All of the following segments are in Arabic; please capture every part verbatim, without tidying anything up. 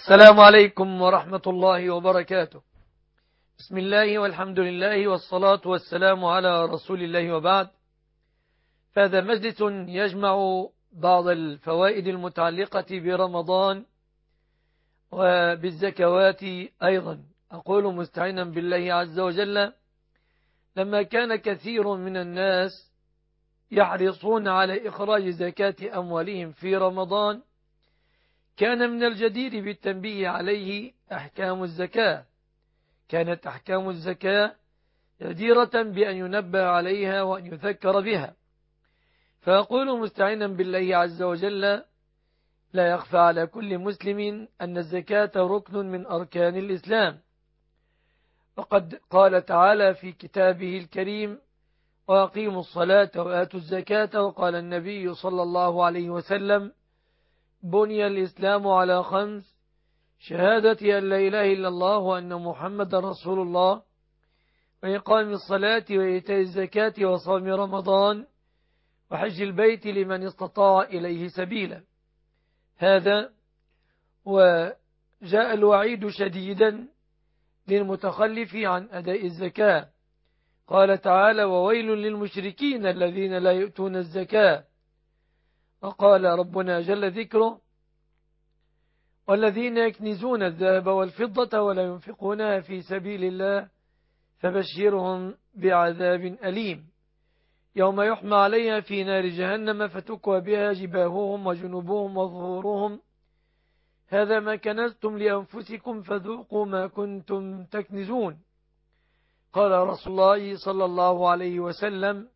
السلام عليكم ورحمة الله وبركاته. بسم الله والحمد لله والصلاة والسلام على رسول الله وبعد. فهذا مجلس يجمع بعض الفوائد المتعلقة برمضان وبالزكوات أيضا. أقول مستعينا بالله عز وجل لما كان كثير من الناس يحرصون على إخراج زكاة أموالهم في رمضان، كان من الجدير بالتنبيه عليه أحكام الزكاة. كانت أحكام الزكاة جديرة بأن ينبه عليها وأن يذكر بها. فأقول مستعينا بالله عز وجل لا يخفى على كل مسلم أن الزكاة ركن من أركان الإسلام، وقد قال تعالى في كتابه الكريم: وأقيموا الصلاة وآتوا الزكاة. وقال النبي صلى الله عليه وسلم: بني الإسلام على خمس: شهادة أن لا إله إلا الله وأن محمد رسول الله، وإقام الصلاة وإيتاء الزكاة وصوم رمضان وحج البيت لمن استطاع إليه سبيلا. هذا وجاء الوعيد شديدا للمتخلف عن أداء الزكاة. قال تعالى: وويل للمشركين الذين لا يؤتون الزكاة. وقال ربنا جل ذكره: والذين يكنزون الذهب والفضة ولا ينفقونها في سبيل الله فبشرهم بعذاب أليم يوم يحمى عليها في نار جهنم فتكوى بها جباههم وجنوبهم وظهورهم هذا ما كنزتم لأنفسكم فذوقوا ما كنتم تكنزون. قال رسول الله صلى الله عليه وسلم: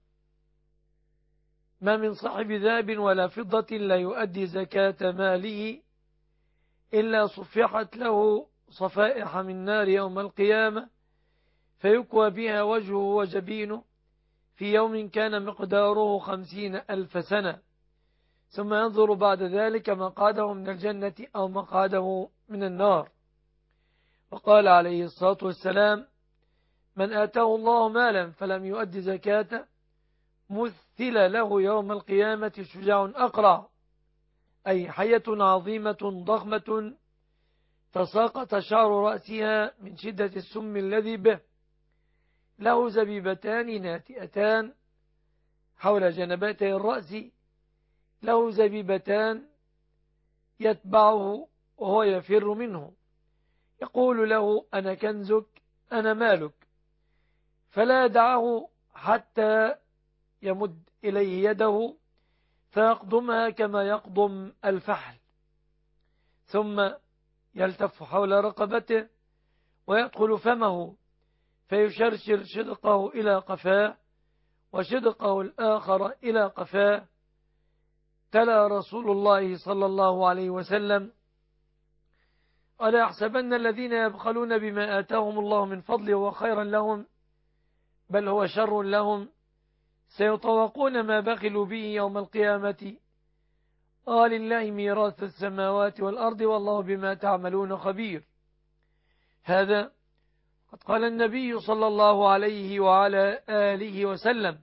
ما من صاحب ذهب ولا فضة لا يؤدي زكاة ماله إلا صفحت له صفائح من نار يوم القيامة فيكوى بها وجهه وجبينه في يوم كان مقداره خمسين ألف سنة، ثم ينظر بعد ذلك مقعده من الجنة أو مقعده من النار. وقال عليه الصلاة والسلام: من آتاه الله مالا فلم يؤدي زكاة مثل له يوم القيامة شجاع أقرع، أي حية عظيمة ضخمة تساقط شعر رأسها من شدة السم الذي به، له زبيبتان ناتئتان حول جنبتي الرأس، له زبيبتان يتبعه وهو يفر منه، يقول له: أنا كنزك أنا مالك، فلا دعه حتى يمد إليه يده فيقضمها كما يقضم الفحل، ثم يلتف حول رقبته ويدخل فمه فيشرشر شدقه إلى قفاه وشدقه الآخر إلى قفاه. تلا رسول الله صلى الله عليه وسلم: ألا يحسبن الذين يبخلون بما آتاهم الله من فضله وخيرا لهم بل هو شر لهم سيطوقون ما بخلوا به يوم القيامة قال لله ميراث السماوات والأرض والله بما تعملون خبير. هذا قد قال النبي صلى الله عليه وعلى آله وسلم: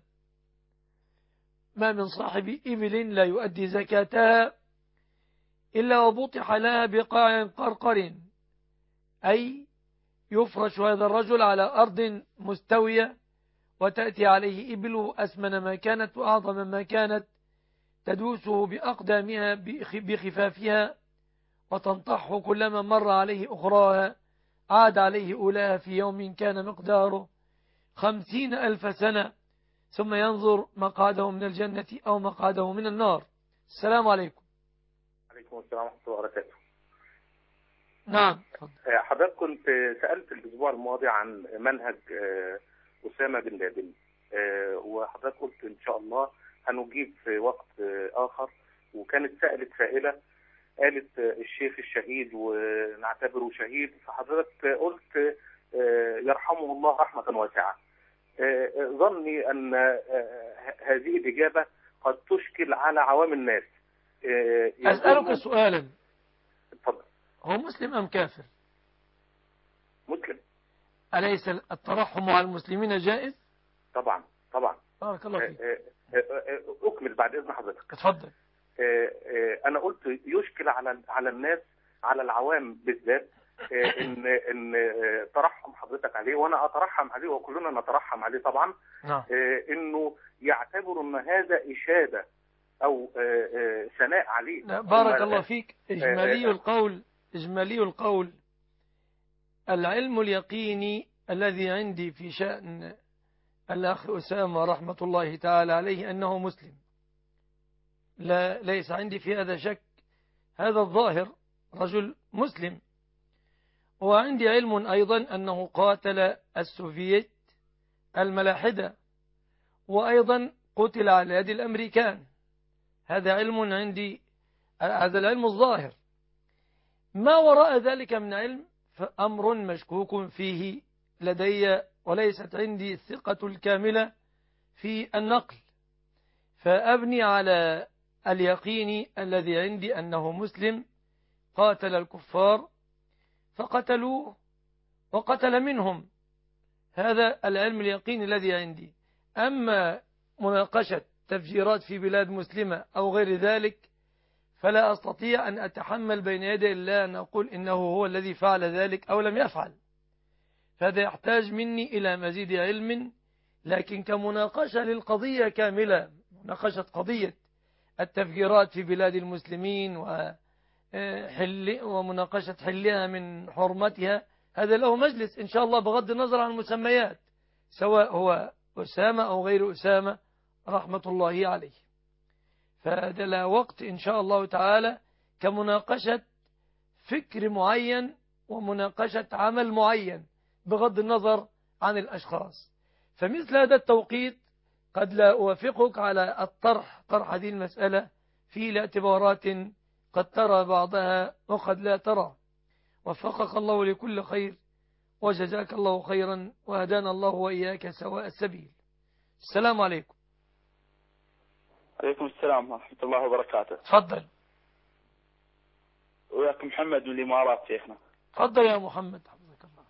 ما من صاحب إبل لا يؤدي زكاتها إلا وبطح لها بقاع قرقر، أي يفرش هذا الرجل على أرض مستوية وتأتي عليه إبله أسمن ما كانت وأعظم ما كانت تدوسه بأقدامها بخفافها وتنطح كلما مر عليه أخراها عاد عليه أولاها في يوم كان مقداره خمسين ألف سنة، ثم ينظر مقعده من الجنة أو مقعده من النار. السلام عليكم. عليكم السلام ورحمة الله وبركاته. نعم. حضرتك كنت سألت الأسبوع الماضي عن منهج أسامة بن لادن، وحضرتك قلت إن شاء الله هنجيب في وقت آخر، وكانت سألت سائلة قالت الشيخ الشهيد ونعتبره شهيد، فحضرتك قلت يرحمه الله رحمة واسعة. ظني أن هذه الإجابة قد تشكل على عوام الناس. أسألك سؤالا: اتفضل. هو مسلم أم كافر؟ مسلم. أليس الترحم على المسلمين جائز؟ طبعا طبعا. بارك الله فيك. أكمل بعد إذن حضرتك. اتفضل. أنا قلت يشكل على على الناس على العوام بالذات ان ان ترحم حضرتك عليه، وانا اترحم عليه وكلنا نترحم عليه طبعا، نعم. انه يعتبر ان هذا اشاده او ثناء عليه. بارك الله فيك. اجمالي القول اجمالي القول العلم اليقيني الذي عندي في شأن الأخ أسامة رحمة الله تعالى عليه أنه مسلم، لا ليس عندي في هذا شك. هذا الظاهر رجل مسلم. وعندي علم أيضا أنه قاتل السوفييت الملاحدة، وأيضا قتل على يد الأمريكان. هذا علم عندي، هذا العلم الظاهر. ما وراء ذلك من علم فأمر مشكوك فيه لدي، وليست عندي الثقة الكاملة في النقل، فأبني على اليقين الذي عندي أنه مسلم قاتل الكفار فقتلوه وقتل منهم. هذا العلم اليقين الذي عندي. أما مناقشة تفجيرات في بلاد مسلمة أو غير ذلك فلا أستطيع أن أتحمل بين يدي الله أن أقول إنه هو الذي فعل ذلك أو لم يفعل. فهذا يحتاج مني إلى مزيد علم. لكن كمناقشة للقضية كاملة، مناقشة قضية التفجيرات في بلاد المسلمين وحل ومناقشة حلها من حرمتها، هذا له مجلس إن شاء الله بغض النظر عن المسميات، سواء هو أسامة أو غير أسامة رحمة الله عليه. فهذا له وقت إن شاء الله تعالى كمناقشة فكر معين ومناقشة عمل معين بغض النظر عن الأشخاص. فمثل هذا التوقيت قد لا أوافقك على الطرح طرح هذه المسألة في الاعتبارات قد ترى بعضها وقد لا ترى. وفقك الله لكل خير وجزاك الله خيرا وهدانا الله وإياك سواء السبيل. السلام عليكم. عليكم السلام ورحمة الله وبركاته. تفضل. وياك محمد من الإمارات شيخنا. تفضل يا محمد حفظك الله.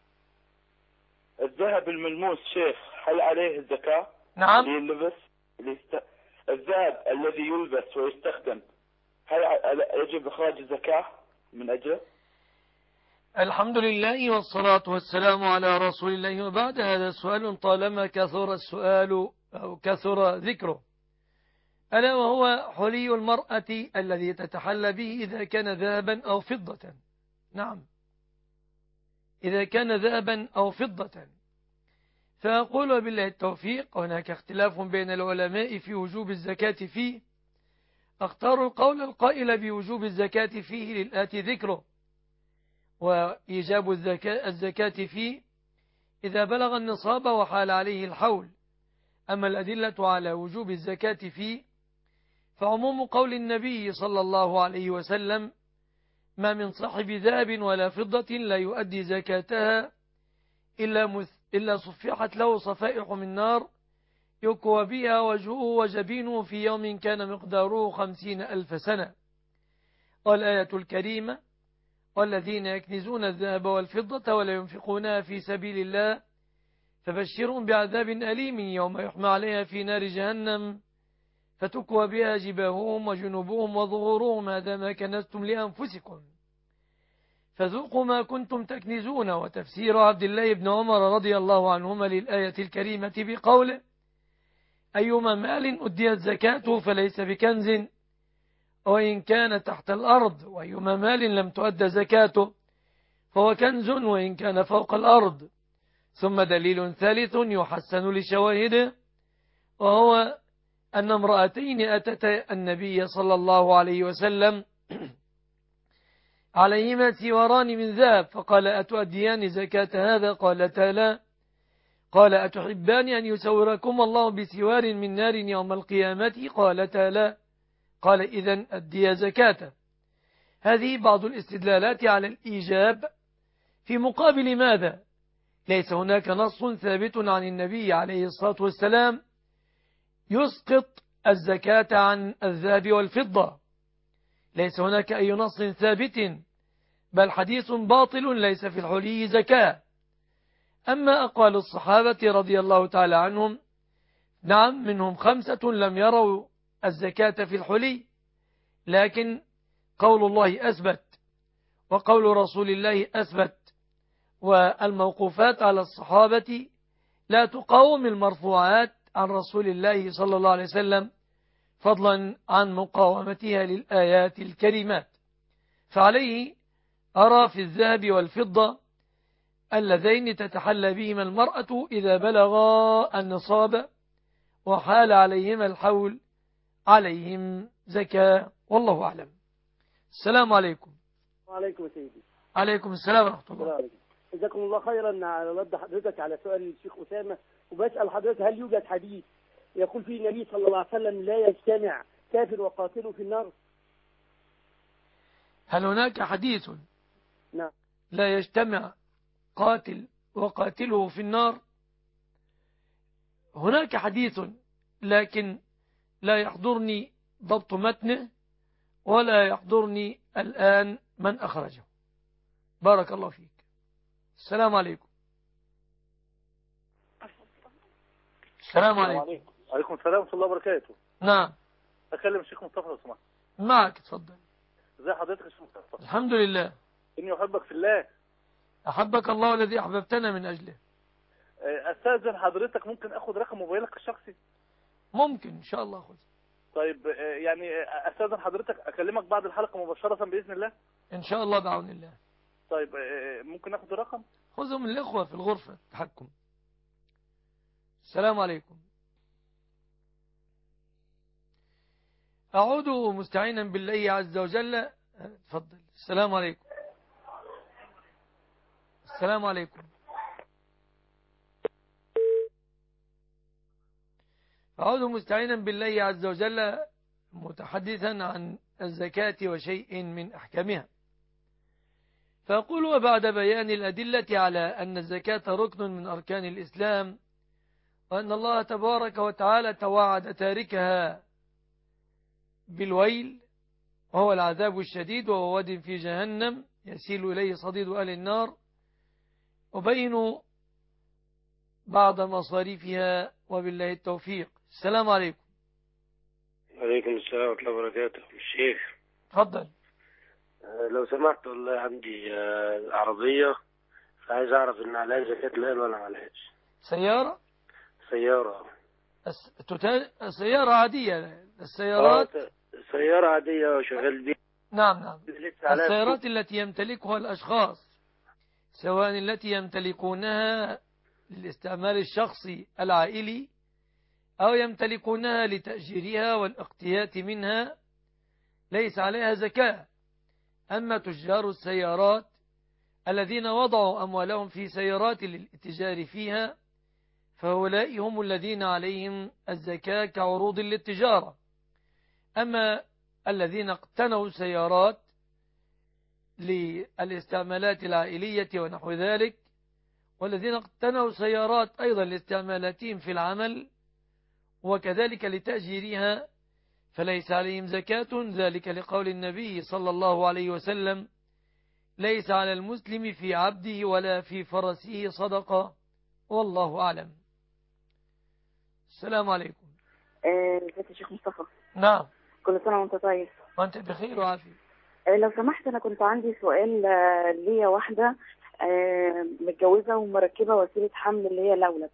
الذهب الملموس شيخ هل عليه الزكاة؟ نعم. اللي يلبس اللي يست... الذهب الذي يلبس ويستخدم هل يجب إخراج الزكاة من أجله؟ الحمد لله والصلاة والسلام على رسول الله. وبعد هذا سؤال طالما كثر السؤال أو كثر ذكره، ألا وهو حلي المرأة الذي تتحلى به إذا كان ذهبا أو فضة. نعم، إذا كان ذهبا أو فضة. فأقول بالله التوفيق، هناك اختلاف بين العلماء في وجوب الزكاة فيه. اختار القول القائل بوجوب الزكاة فيه للآتي ذكره، وإيجاب الزكاة, الزكاة فيه إذا بلغ النصاب وحال عليه الحول. أما الأدلة على وجوب الزكاة فيه فعموم قول النبي صلى الله عليه وسلم: ما من صاحب ذهب ولا فضة لا يؤدي زكاتها إلا, مث... إلا صفحت له صفائح من نار يكوى بها وجهه وجبينه في يوم كان مقداره خمسين ألف سنة. والآية الكريمة: والذين يكنزون الذهب والفضة ولا ينفقونها في سبيل الله فبشرهم بعذاب أليم يوم يحمى عليها في نار جهنم فتكوى بها جباههم وجنوبهم وظهورهم هذا ما كنزتم لأنفسكم فذوقوا ما كنتم تكنزون. وتفسير عبد الله بن عمر رضي الله عنهما للآية الكريمة بقوله: أيما مال أديت زكاته فليس بكنز وإن كان تحت الأرض، وأيما مال لم تؤد زكاته فهو كنز وإن كان فوق الأرض. ثم دليل ثالث يحسن لشواهده، وهو أن امرأتين أتتا النبي صلى الله عليه وسلم عليهما سواران من ذهب فقال: أتؤديان زكاة هذا؟ قالتا لا. قال: أتحبان أن يسوركم الله بسوار من نار يوم القيامة؟ قالتا لا. قال: إذن أدي زكاة. هذه بعض الاستدلالات على الإيجاب. في مقابل ماذا؟ ليس هناك نص ثابت عن النبي عليه الصلاة والسلام يسقط الزكاة عن الذهب والفضة، ليس هناك أي نص ثابت، بل حديث باطل ليس في الحلي زكاة. أما أقوال الصحابة رضي الله تعالى عنهم، نعم منهم خمسة لم يروا الزكاة في الحلي، لكن قول الله أثبت، وقول رسول الله أثبت، والموقوفات على الصحابة لا تقاوم المرفوعات عن رسول الله صلى الله عليه وسلم، فضلا عن مقاومتها للآيات الكريمات. فعليه أرى في الذهب والفضة اللذين تتحلى بهما المرأة إذا بلغا النصاب وحال عليهما الحول عليهم زكاة، والله أعلم. السلام عليكم. وعليكم سيدي. عليكم السلام ورحمة الله. جزاكم الله خيرا على رد حضرتك على سؤال الشيخ أسامة، وبسأل حضرتك هل يوجد حديث يقول فيه النبي صلى الله عليه وسلم لا يجتمع كافر وقاتله في النار؟ هل هناك حديث نعم لا يجتمع قاتل وقاتله في النار؟ هناك حديث، لكن لا يحضرني ضبط متنه ولا يحضرني الآن من أخرجه. بارك الله فيك. السلام عليكم. السلام عليكم. وعليكم السلام ورحمة الله وبركاته. نعم. أكلم الشيخ مصطفى لو سمحت. معك، تفضل. ازي حضرتك يا شيخ مصطفى؟ الحمد لله. إني أحبك في الله. أحبك الله الذي أحببتنا من أجله. أستاذن حضرتك ممكن أخذ رقم موبايلك الشخصي؟ ممكن إن شاء الله أخذ. طيب يعني أستاذن حضرتك أكلمك بعد الحلقة مباشرة بإذن الله؟ إن شاء الله بعون الله. طيب ممكن أخذ الرقم؟ خذه من الإخوة في الغرفة تحكم. السلام عليكم. أعود مستعينا بالله عز وجل. تفضل. السلام عليكم. السلام عليكم. أعود مستعينا بالله عز وجل متحدثا عن الزكاة وشيء من أحكامها، فأقول وبعد بيان الأدلة على أن الزكاة ركن من أركان الإسلام، وأن الله تبارك وتعالى توعد تاركها بالويل وهو العذاب الشديد وهو واد في جهنم يسيل إليه صديد أهل النار، أبين بعض مصاريفها وبالله التوفيق. السلام عليكم. عليكم السلام ورحمة الله وبركاته. الشيخ تفضل. لو سمحت والله عندي عربية فعايز أعرف إن عليها زكاة مال ولا معلهاش. سيارة؟ سيارة الس... تتا... سيارة عادية. السيارات آه سيارة عادية وشغال بيها. نعم نعم. السيارات التي يمتلكها الأشخاص سواء التي يمتلكونها للاستعمال الشخصي العائلي أو يمتلكونها لتأجيرها والاقتيات منها ليس عليها زكاة. أما تجار السيارات الذين وضعوا أموالهم في سيارات للاتجار فيها فهؤلاء هم الذين عليهم الزكاة كعروض للتجارة. أما الذين اقتنوا سيارات للاستعمالات العائلية ونحو ذلك، والذين اقتنوا سيارات أيضا لاستعمالاتهم في العمل وكذلك لتأجيرها فليس عليهم زكاة، ذلك لقول النبي صلى الله عليه وسلم: ليس على المسلم في عبده ولا في فرسه صدقة، والله أعلم. السلام عليكم. ازيك يا شيخ مصطفى؟ نعم. كل سنة وانت طيب. وانت بخير وعافية. لو سمحت أنا كنت عندي سؤال ليا. واحدة متجوزة ومركبة وسيلة حمل اللي هي لولب،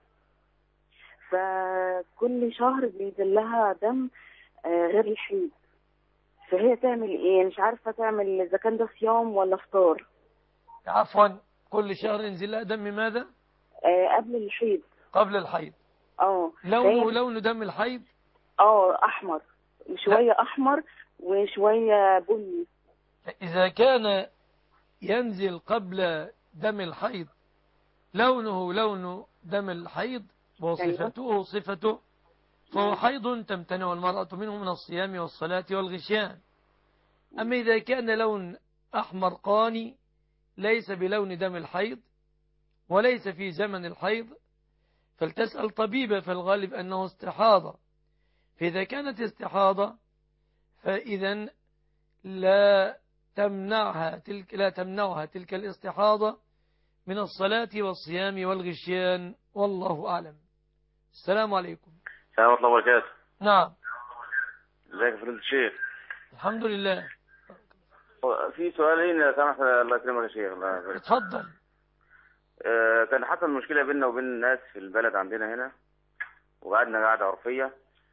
فكل شهر بينزل لها دم غير الحيض، فهي تعمل ايه؟ مش عارفة تعمل اذا كان ده صيام ولا فطار. عفوا، كل شهر ينزل لها دم ماذا؟ آه قبل الحيض. قبل الحيض. اه. لونه لون دم الحيض؟ اه احمر، شوية لا. احمر وشوية بني. اذا كان ينزل قبل دم الحيض لونه لون دم الحيض وصفته صفته فهو حيض تمتنع المرأة منه من الصيام والصلاة والغشيان. أما إذا كان لون أحمر قاني ليس بلون دم الحيض وليس في زمن الحيض فلتسأل طبيبة، فالغالب أنه استحاضة. فإذا كانت استحاضة فإذا لا تمنعها تلك لا تمنعها تلك الاستحاضة من الصلاة والصيام والغشيان، والله أعلم. السلام عليكم. السلام ورحمة الله وبركاته. نعم. ازيك يا فضيلة الشيخ؟ الحمد لله. في سؤالين لو سمحت الله يكرمك يا شيخ. الله يبارك. اتفضل. آه، كان حصل مشكلة بيننا وبين الناس في البلد عندنا هنا، وقعدنا قعدة عرفية،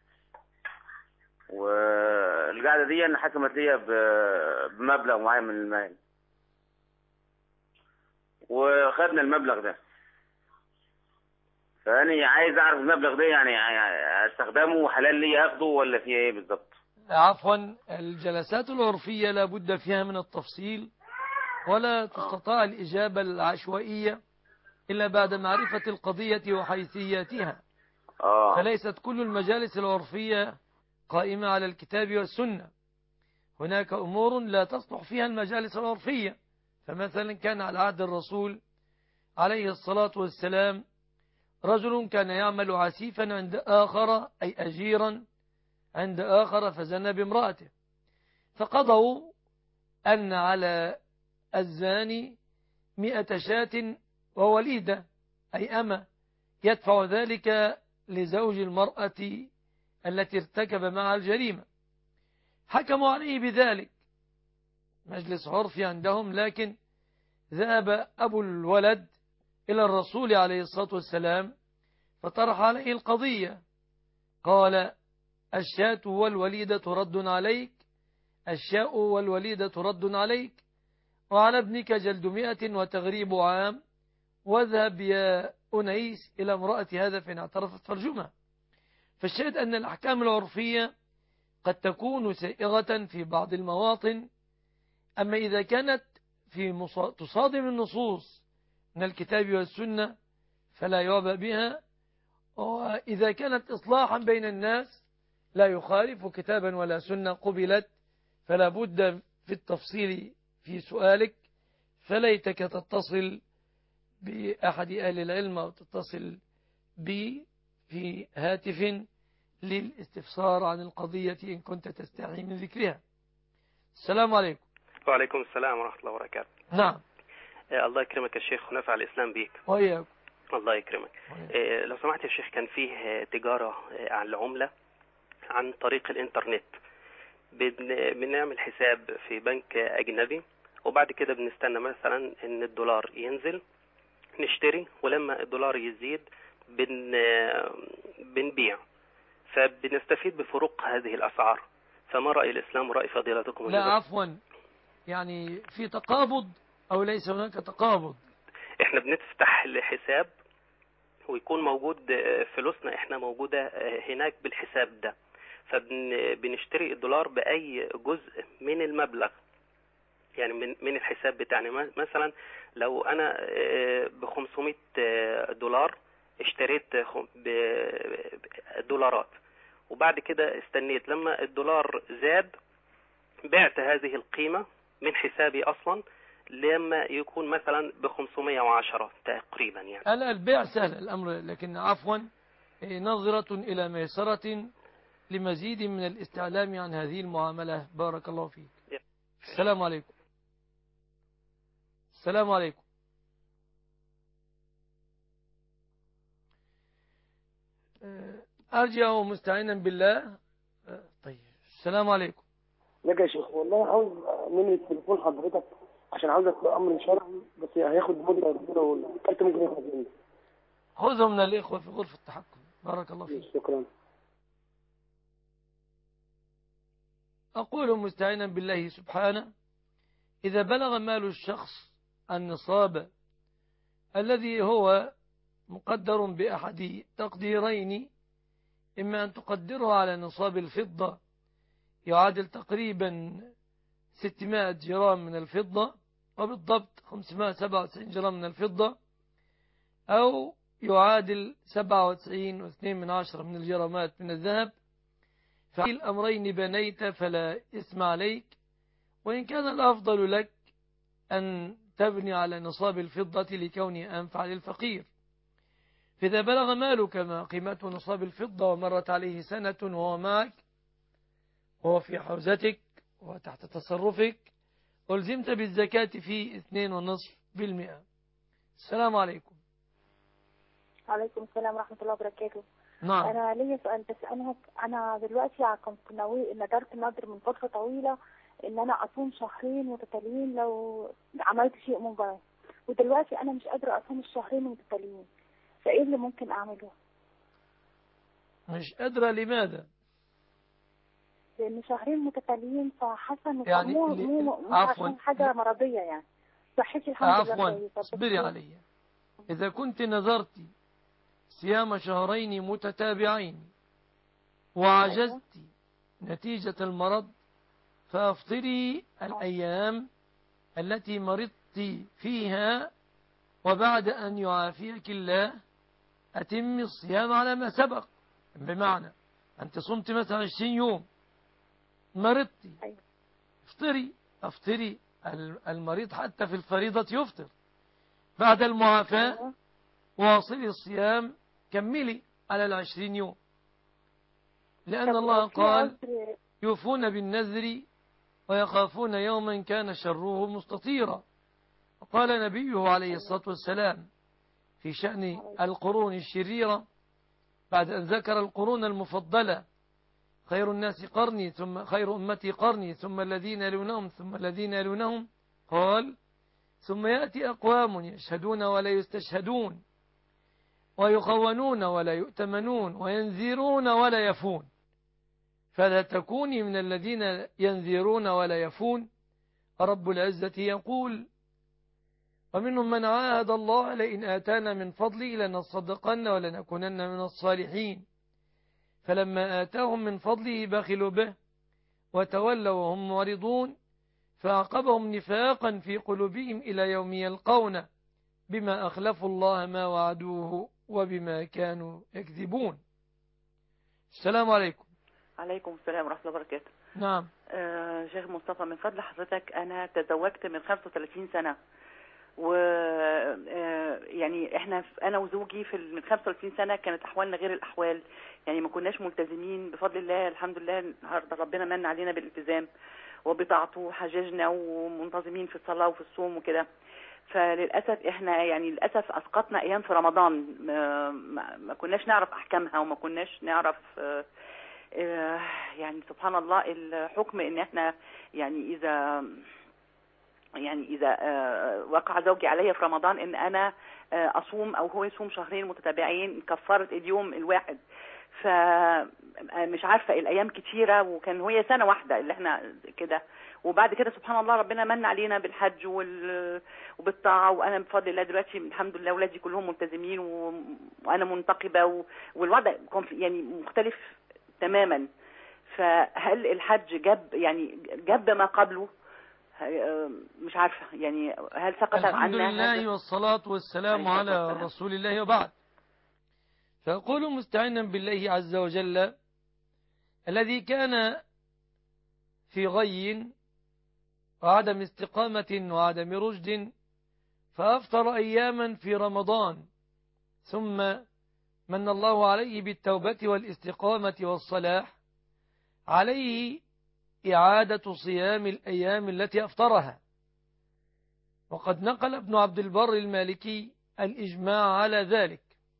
والقعدة دي حكمت لي بمبلغ معين من المال، وخدنا المبلغ ده. فأنا عايز أعرف المبلغ ده يعني أستخدمه حلال لي أخده ولا فيه إيه بالضبط؟ عفوا، الجلسات العرفية لا بد فيها من التفصيل، ولا تستطاع الإجابة العشوائية إلا بعد معرفة القضية وحيثياتها. آه. فليست كل المجالس العرفية قائمة على الكتاب والسنة. هناك أمور لا تصلح فيها المجالس العرفية. فمثلا كان على عهد الرسول عليه الصلاة والسلام رجل كان يعمل عسيفا عند آخر، أي أجيرا عند آخر، فزنى بامرأته، فقضوا أن على الزاني مئة شاة ووليدة، أي أمة، يدفع ذلك لزوج المرأة التي ارتكب معها الجريمة. حكموا عليه بذلك، مجلس عرفي عندهم. لكن ذهب أبو الولد إلى الرسول عليه الصلاة والسلام فطرح عليه القضية، قال: الشاة والوليدة رد عليك، الشاء والوليدة رد عليك، وعلى ابنك جلد مئة وتغريب عام، واذهب يا أنيس إلى امرأة هذا فإن اعترفت فرجمها. فالشاهد أن الأحكام العرفية قد تكون سائغة في بعض المواطن، أما إذا كانت في تصادم النصوص من الكتاب والسنة فلا يعبأ بها، وإذا كانت إصلاحا بين الناس لا يخالف كتابا ولا سنة قبلت. فلا بد في التفصيل في سؤالك، فليتك تتصل بأحد أهل العلم أو تتصل بي في هاتف للاستفسار عن القضية إن كنت تستحي من ذكرها. السلام عليكم. وعليكم السلام ورحمة الله وبركاته. نعم. آه الله يكرمك يا شيخ ونفع الإسلام بيك. وياك. الله يكرمك. آه لو سمحت يا شيخ، كان فيه تجارة آه عن العملة عن طريق الإنترنت. بن بنعمل حساب في بنك أجنبي، وبعد كده بنستنى مثلا إن الدولار ينزل نشتري، ولما الدولار يزيد بن بنبيع، فبنستفيد بفروق هذه الأسعار. فما رأي الإسلام ورأي فضيلتكم؟ لا عفوا، يعني في تقابض أو ليس هناك تقابض؟ احنا بنفتح الحساب ويكون موجود فلوسنا احنا موجودة هناك بالحساب ده، فبنشتري الدولار بأي جزء من المبلغ، يعني من من الحساب بتاعنا. مثلا لو انا ب خمسمائة دولار اشتريت دولارات، وبعد كده استنيت لما الدولار زاد بعت هذه القيمة من حسابي اصلا لما يكون مثلا ب خمسمائة وعشرة تقريبا. يعني ألا البيع سهل الأمر، لكن عفوا نظرة إلى ميسرة لمزيد من الاستعلام عن هذه المعاملة. بارك الله فيك. السلام عليكم. السلام عليكم. أرجع مستعينا بالله. طيب السلام عليكم. لك يا شيخ، والله عاوز مني تليفون حضرتك عشان عاوزك في أمر شرعي، بس هياخد مدة كبيرة والكارت ممكن ياخد مني. خذه من الإخوة في غرفة التحكم. بارك الله فيك. شكرا. أقول مستعينا بالله سبحانه: إذا بلغ مال الشخص النصاب الذي هو مقدر بأحد تقديرين، إما أن تقدره على نصاب الفضة يعادل تقريبا ستمائة جرام من الفضة، وبالضبط خمسمائة وسبعة وتسعين جرام من الفضة، أو يعادل سبعة وتسعين واثنين من عشرة من الجرامات من الذهب. ففي الأمرين بنيت فلا إثم عليك، وإن كان الأفضل لك أن تبني على نصاب الفضة لكونه أنفع للفقير. فإذا بلغ مالك ما قيمته نصاب الفضة ومرت عليه سنة وهو معك وهو في حوزتك وتحت تصرفك، ألزمت بالزكاة في اثنين ونصف بالمئة. السلام عليكم. عليكم السلام ورحمة الله وبركاته. نعم. أنا ليا سؤال، بس أنا أنا دلوقتي كنت ناوي ندرت نذر من فترة طويلة ان انا اصوم شهرين متتاليين لو عملت شيء مبارك، ودلوقتي انا مش قادرة اصوم الشهرين متتاليين، فايه اللي ممكن اعمله؟ مش قادرة لماذا؟ لان شهرين متتاليين فحاسة ان يعني مو ل- مو مش عفواً. عشان حاجة مرضية يعني، صحتي الحمد لله عفوا كويسة. بس- اصبري علي. إذا كنت نذرت صيام شهرين متتابعين وعجزت نتيجة المرض فافطري الأيام التي مرضت فيها، وبعد أن يعافيك الله أتم الصيام على ما سبق. بمعنى أنت صمت مثلا عشرين يوم مرضت، افطري افطري المريض حتى في الفريضة يفطر. بعد المعافاة واصلي الصيام، كملي على العشرين يوم، لأن الله قال يوفون بالنذر ويخافون يوما كان شره مستطيرا. قال نبيه عليه الصلاة والسلام في شأن القرون الشريرة بعد أن ذكر القرون المفضلة: خير الناس قرني ثم خير أمتي قرني ثم الذين يلونهم ثم الذين يلونهم، قال: ثم يأتي أقوام يشهدون ولا يستشهدون ويخونون ولا يؤتمنون وينذرون ولا يفون، فلا تكوني من الذين ينذرون ولا يفون. رب العزة يقول: ومنهم من عاهد الله لئن آتانا من فضله لنصدقن ولنكونن من الصالحين، فلما آتاهم من فضله بخلوا به وتولوا وهم معرضون، فعقبهم نفاقا في قلوبهم إلى يوم يلقونه بما أخلفوا الله ما وعدوه وبما كانوا يكذبون. السلام عليكم. عليكم السلام ورحمة الله وبركاته. نعم. آه شيخ مصطفى، من فضل حضرتك أنا تزوجت من خمسة وثلاثين سنة، و آه يعني احنا انا وزوجي في من خمسة وثلاثين سنة كانت احوالنا غير الاحوال، يعني ما كناش ملتزمين بفضل الله. الحمد لله النهارده ربنا من علينا بالالتزام وبطاعته، حججنا ومنتظمين في الصلاة وفي الصوم وكده. فللأسف احنا يعني للأسف أسقطنا أيام في رمضان ما, ما كناش نعرف أحكامها وما كناش نعرف آه آه يعني سبحان الله الحكم ان احنا يعني إذا يعني إذا آه وقع زوجي علي في رمضان ان أنا آه أصوم أو هو يصوم شهرين متتابعين كفارة اليوم الواحد. فمش عارفة الأيام كتيرة، وكان هي سنة واحدة اللي احنا كده، وبعد كده سبحان الله ربنا من علينا بالحج وبالطاعة، وأنا بفضل الله دلوقتي الحمد لله ولادي كلهم ملتزمين وأنا منتقبة، والوضع يعني مختلف تماما. فهل الحج جاب يعني جاب ما قبله؟ مش عارفة يعني هل سقط عنا؟ الحمد لله والصلاة والسلام على رسول الله، وبعد. فأقول مستعينا بالله عز وجل الذي كان في غي وعدم استقامة وعدم رشد فأفطر أياما في رمضان، ثم من الله عليه بالتوبة والاستقامة والصلاح، عليه إعادة صيام الأيام التي أفطرها. وقد نقل ابن عبد البر المالكي الإجماع على ذلك.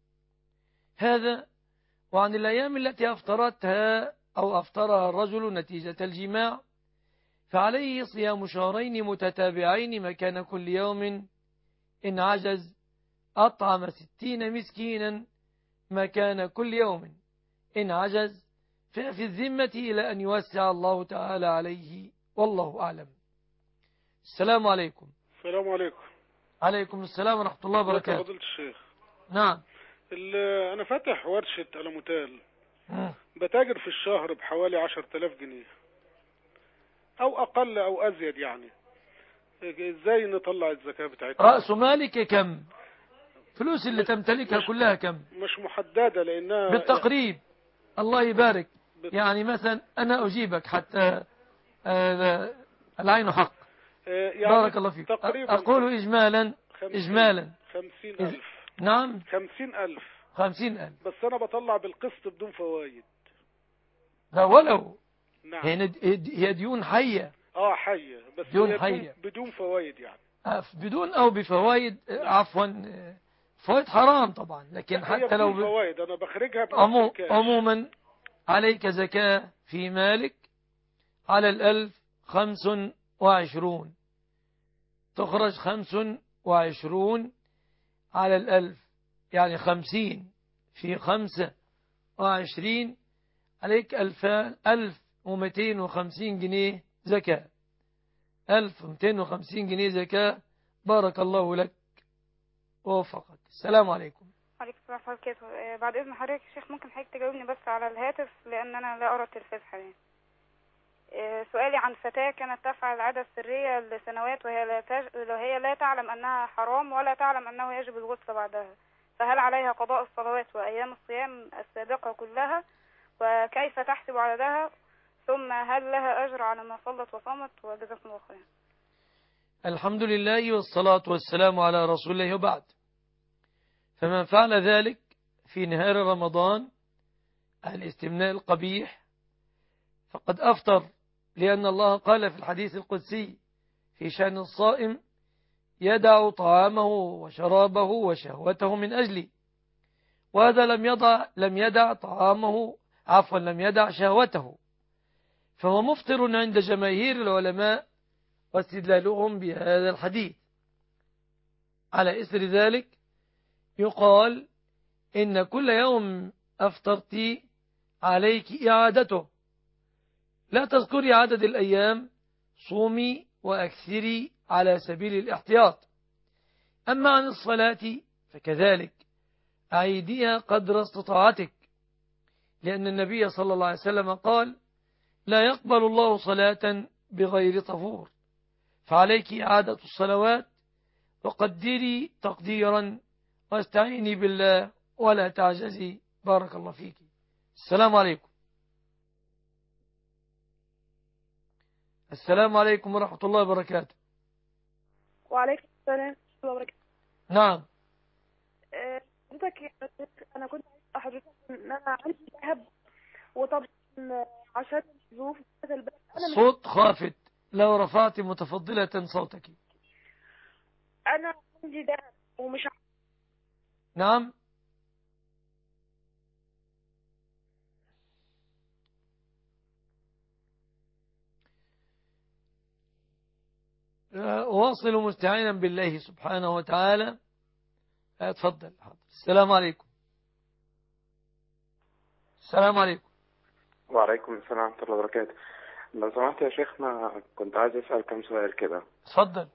هذا وعن الأيام التي أفطرتها أو أفطرها الرجل نتيجة الجماع، فعليه صيام شهرين متتابعين مكان كل يوم، إن عجز أطعم ستين مسكينا مكان كل يوم، إن عجز ففي الذمة إلى أن يوسع الله تعالى عليه، والله أعلم. السلام عليكم. السلام عليكم. عليكم السلام ورحمة الله وبركاته. فضيلة الشيخ. نعم. أنا فاتح ورشة ألموتال، بتاجر في الشهر بحوالي عشرة آلاف جنيه أو أقل أو أزيد، يعني إزاي نطلع الزكاة بتاعتها؟ رأس مالك كم؟ فلوس اللي تمتلكها كلها كم؟ مش محددة لأنها بالتقريب. الله يبارك. يعني مثلا أنا أجيبك حتى آه العين حق. يعني بارك الله فيك. أقول إجمالا إجمالا خمسين ألف. نعم خمسين ألف. خمسين ألف. بس أنا بطلع بالقسط بدون فوائد. لا ولو. نعم. هي ديون حية. آه حية بس ديون حية بدون فوائد يعني. بدون أو بفوائد. نعم. عفوا فوائد حرام طبعا، لكن حتى لو بدون فوائد أنا بخرجها عمو عموما عليك زكاة في مالك على الألف خمس وعشرون، تخرج خمس وعشرون على الألف، يعني خمسين في خمسة وعشرين، عليك ألفان ألف ومئتين وخمسين جنيه زكاة، ألف ومئتين وخمسين جنيه زكاة. بارك الله لك ووفقك. السلام عليكم. عليكم السلام ورحمة الله وبركاته. بعد إذن حضرتك يا شيخ ممكن حضرتك تجاوبني بس على الهاتف لأن أنا لا أرى التلفاز حاليا. سؤالي عن فتاة كانت تفعل العادة السرية لسنوات وهي لا, تج... وهي لا تعلم أنها حرام ولا تعلم أنه يجب الغسل بعدها، فهل عليها قضاء الصلوات وأيام الصيام السابقة كلها؟ وكيف تحسب عددها؟ ثم هل لها أجر على ما صلت وصامت؟ وجزاكم الله خيرا. الحمد لله والصلاة والسلام على رسول الله وبعد. فمن فعل ذلك في نهار رمضان الاستمناء القبيح فقد أفطر، لأن الله قال في الحديث القدسي في شأن الصائم: يدع طعامه وشرابه وشهوته من أجلي. وهذا لم يضع لم يدع طعامه عفوا لم يدع شهوته، فهو مفطر عند جماهير العلماء واستدلالهم بهذا الحديث. على إثر ذلك يقال إن كل يوم أفطرت عليك إعادته، لا تذكري عدد الأيام، صومي وأكثري على سبيل الاحتياط. أما عن الصلاة فكذلك أعيديها قدر استطاعتك، لأن النبي صلى الله عليه وسلم قال: لا يقبل الله صلاة بغير طهور، فعليك إعادة الصلوات وقدري تقديرا واستعيني بالله ولا تعجزي. بارك الله فيك. السلام عليكم. السلام عليكم ورحمة الله وبركاته. وعليكم السلام ورحمة الله وبركاته. نعم. حضرتك أنا كنت عايز حضرتك إن أنا عندي ذهب، وطبعا عشان ظروف هذا البلد أنا صوت خافت، لو رفعت متفضلة صوتك. أنا عندي ذهب ومش ع... نعم. واصل مستعينا بالله سبحانه وتعالى. اتفضل. السلام عليكم. السلام عليكم. وعليكم السلام ورحمة الله وبركاته. لو سمحت يا شيخنا كنت عايز أسأل كم سؤال كده. اتفضل.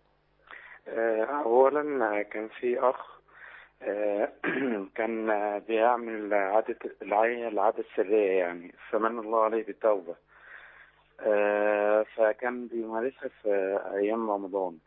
أولا كان في أخ كان بيعمل عادة العية العادة السرية، يعني فمن الله عليه بالتوبة، فكان بيمارسها في أيام رمضان.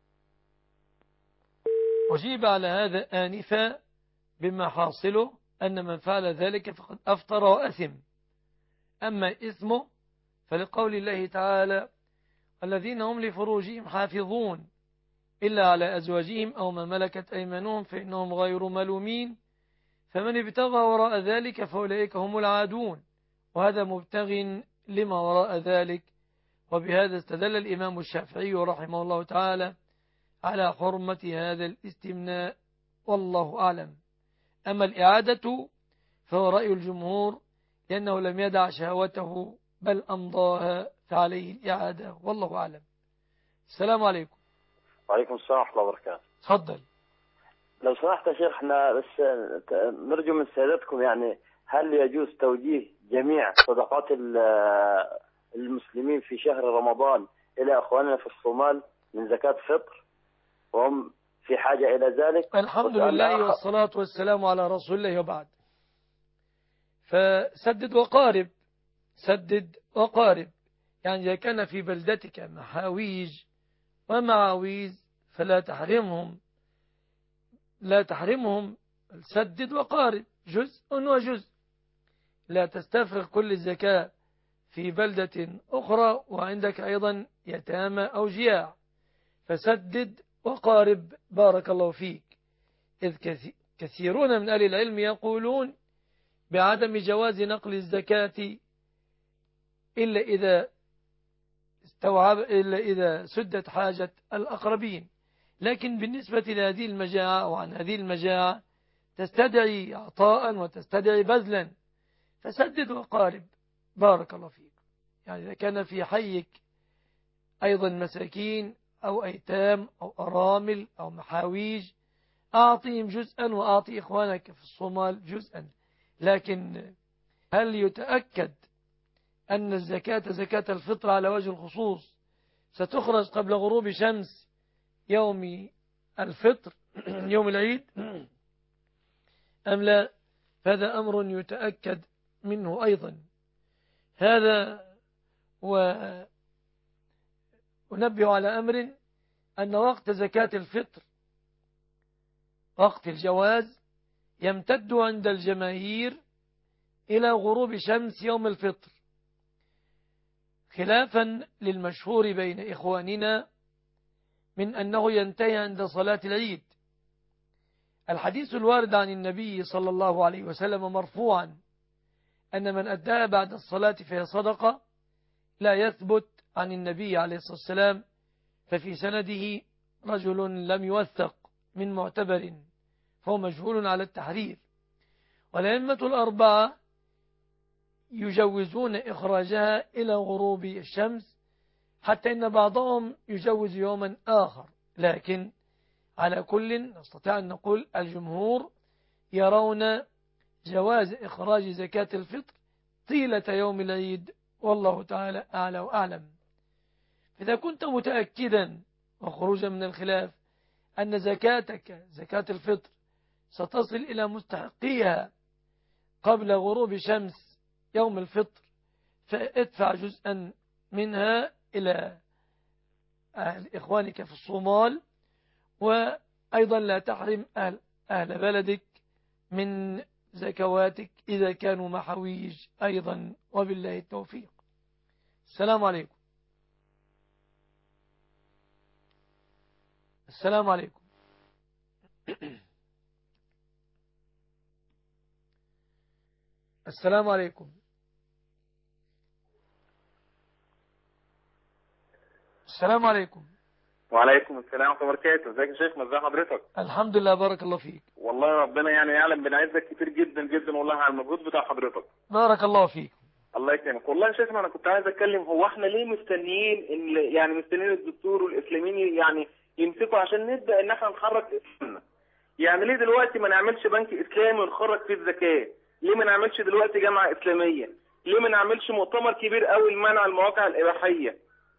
أجيب على هذا آنفا بما حاصله أن من فعل ذلك فقد أفطر وأثم. أما إثمه فلقول الله تعالى: الذين هم لفروجهم حافظون إلا على أزواجهم أو ما ملكت أيمانهم فإنهم غير ملومين، فمن ابتغى وراء ذلك فأولئك هم العادون، وهذا مبتغ لما وراء ذلك. وبهذا استدل الإمام الشافعي رحمه الله تعالى على حرمة هذا الاستمناء، والله أعلم. أما الإعادة فهو رأي الجمهور، لأنه لم يدع شهوته بل أمضاها فعليه الإعادة، والله أعلم. السلام عليكم. وعليكم السلام ورحمة الله وبركاته. تفضل. لو سمحت يا شيخ، احنا بس نرجو من سيادتكم، يعني هل يجوز توجيه جميع صدقات المسلمين في شهر رمضان إلى أخواننا في الصومال من زكاة فطر وهم في حاجة إلى ذلك؟ الحمد لله والصلاة والسلام على رسول الله وبعد. فسدد وقارب، سدد وقارب، يعني إذا كان في بلدتك محاويج ومعاويز فلا تحرمهم، لا تحرمهم، سدد وقارب، جزء وجزء. لا تستفرغ كل الزكاة في بلدة أخرى وعندك أيضا يتامى أو جياع، فسدد وقارب. بارك الله فيك. إذ كثيرون من أهل العلم يقولون بعدم جواز نقل الزكاة إلا إذا استوعب إلا إذا سدت حاجة الأقربين، لكن بالنسبة لهذه المجاعة وعن هذه المجاعة تستدعي عطاء وتستدعي بذلا، فسدد وقارب. بارك الله فيك. يعني إذا كان في حيك أيضا مساكين أو أيتام أو أرامل أو محاويج، أعطيهم جزءا وأعطي إخوانك في الصومال جزءا. لكن هل يتأكد أن الزكاة زكاة الفطر على وجه الخصوص ستخرج قبل غروب شمس يوم الفطر يوم العيد أم لا؟ هذا أمر يتأكد منه أيضا. هذا وأنبه على أمر أن وقت زكاة الفطر وقت الجواز يمتد عند الجماهير إلى غروب شمس يوم الفطر، خلافا للمشهور بين إخواننا من أنه ينتهي عند صلاة العيد. الحديث الوارد عن النبي صلى الله عليه وسلم مرفوعا أن من أداها بعد الصلاة فهي صدقة لا يثبت عن النبي عليه الصلاة والسلام، ففي سنده رجل لم يوثق من معتبر، فهو مجهول على التحرير. والأئمة الأربعة يجوزون إخراجها إلى غروب الشمس، حتى إن بعضهم يجوز يوما آخر. لكن على كل نستطيع أن نقول الجمهور يرون جواز إخراج زكاة الفطر طيلة يوم العيد، والله تعالى أعلى وأعلم. إذا كنت متأكدا وخروجا من الخلاف أن زكاتك زكاة الفطر ستصل إلى مستحقيها قبل غروب شمس يوم الفطر، فادفع جزءا منها إلى أهل إخوانك في الصومال، وأيضا لا تحرم أهل, أهل بلدك من زكواتك إذا كانوا محويج أيضا، وبالله التوفيق. السلام عليكم. السلام عليكم. السلام عليكم. السلام عليكم. وعليكم السلام ورحمة الله وبركاته. ازيك يا شيخنا؟ ازي حضرتك؟ الحمد لله، بارك الله فيك. والله ربنا يعني يعلم بنعزك كتير جدا جدا والله على المجهود بتاع حضرتك. بارك الله فيك. الله يكرمك. والله يا شيخنا انا كنت عايز اتكلم، هو احنا ليه مستنيين ان يعني مستنيين الدكتور والاسلاميين يعني يمسكوا عشان نبدا ان احنا نخرج اسلامنا؟ يعني ليه دلوقتي ما نعملش بنك اسلامي ونخرج فيه الزكاه؟ ليه ما نعملش دلوقتي جامعه اسلاميه؟ ليه ما نعملش مؤتمر كبير قوي لمنع المواقع الاباحيه؟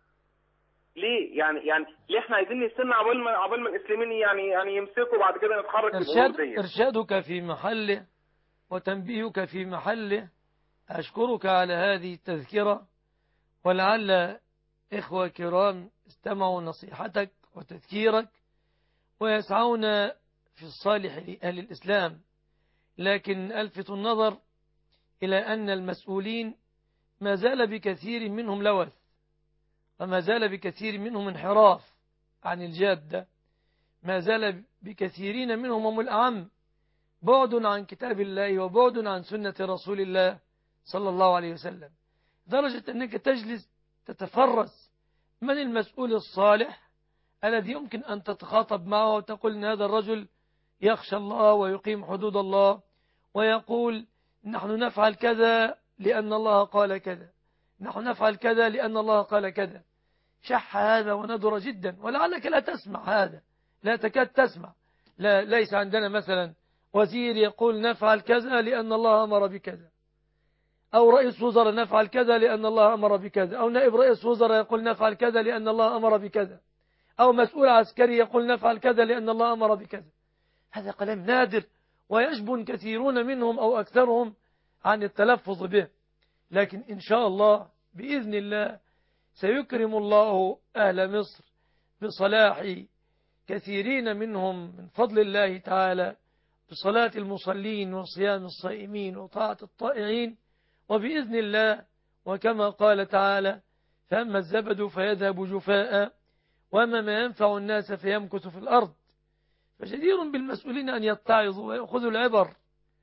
ليه يعني يعني ليه احنا عايزين نستنى عبال ما عبال ما الاسلاميين يعني يعني يمسكوا بعد كده نتحرك إرشاد بالامور دي؟ ارشادك في محله وتنبيهك في محله. أشكرك على هذه التذكرة، ولعل إخوة كرام استمعوا نصيحتك وتذكيرك ويسعون في الصالح لأهل الإسلام. لكن ألفت النظر إلى أن المسؤولين ما زال بكثير منهم لوث، وما زال بكثير منهم انحراف عن الجادة، ما زال بكثيرين منهم هم الأعم بعد عن كتاب الله وبعد عن سنة رسول الله صلى الله عليه وسلم، درجة أنك تجلس تتفرس من المسؤول الصالح الذي يمكن أن تتخاطب معه وتقول إن هذا الرجل يخشى الله ويقيم حدود الله ويقول نحن نفعل كذا لأن الله قال كذا، نحن نفعل كذا لأن الله قال كذا. شح هذا وندر جدا، ولعلك لا تسمع هذا، لا تكاد تسمع. لا ليس عندنا مثلا وزير يقول نفعل كذا لأن الله أمر بكذا، أو رئيس وزراء نفعل كذا لأن الله أمر بكذا، أو نائب رئيس وزراء يقول نفعل كذا لأن الله أمر بكذا، أو مسؤول عسكري يقول نفعل كذا لأن الله أمر بكذا. هذا كلام نادر ويجبن كثيرون منهم أو أكثرهم عن التلفظ به. لكن إن شاء الله بإذن الله سيكرم الله أهل مصر بصلاح كثيرين منهم من فضل الله تعالى، بصلاة المصلين وصيام الصائمين وطاعة الطائعين، وبإذن الله. وكما قال تعالى فأما الزبد فيذهب جفاء وأما ما ينفع الناس فيمكث في الأرض. فجدير بالمسؤولين أن يتعظوا ويأخذوا العبر،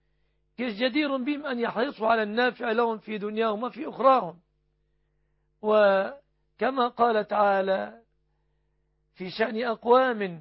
جدير بهم أن يحرصوا على النافع لهم في دنياهم وفي أخراهم. وكما قال تعالى في شأن أقوام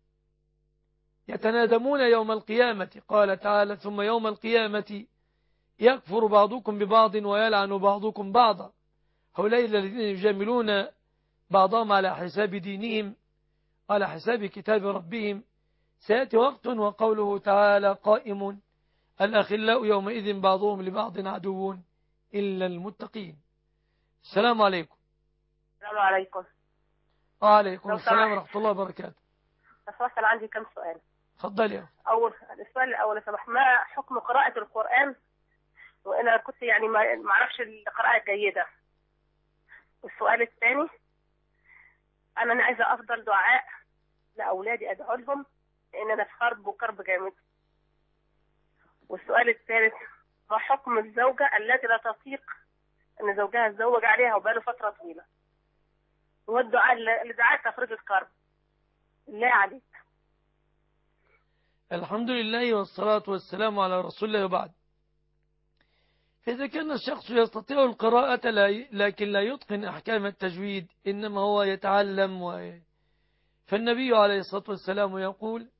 يتنادمون يوم القيامة، قال تعالى ثم يوم القيامة يكفر بعضكم ببعض ويلعن بعضكم بعضا. هؤلاء الذين يجاملون بعضهم على حساب دينهم على حساب كتاب ربهم. سيأتي وقت وقوله تعالى قائم الأخلاء يومئذ بعضهم لبعض عدو إلا المتقين. السلام عليكم. السلام عليكم. وعليكم السلام ورحمة الله وبركاته. أصبحت أنا عندي كم سؤال. تفضل يا أول السؤال الأول سمح ما حكم قراءة القرآن وأنا كنت يعني ما أعرفش القراءة جيدة. والسؤال الثاني أنا عايزة أفضل دعاء لأولادي أدعو لهم لأن أنا في حرب وكرب جامد. والسؤال الثالث ما حكم الزوجة التي لا تطيق أن زوجها تزوج عليها وبقاله فترة طويلة والدعاء لدعاء تفريج الكرب الله عليك. الحمد لله والصلاة والسلام على رسول الله وبعد. إذا كان الشخص يستطيع القراءة لكن لا يتقن أحكام التجويد إنما هو يتعلم و... فالنبي عليه الصلاة والسلام يقول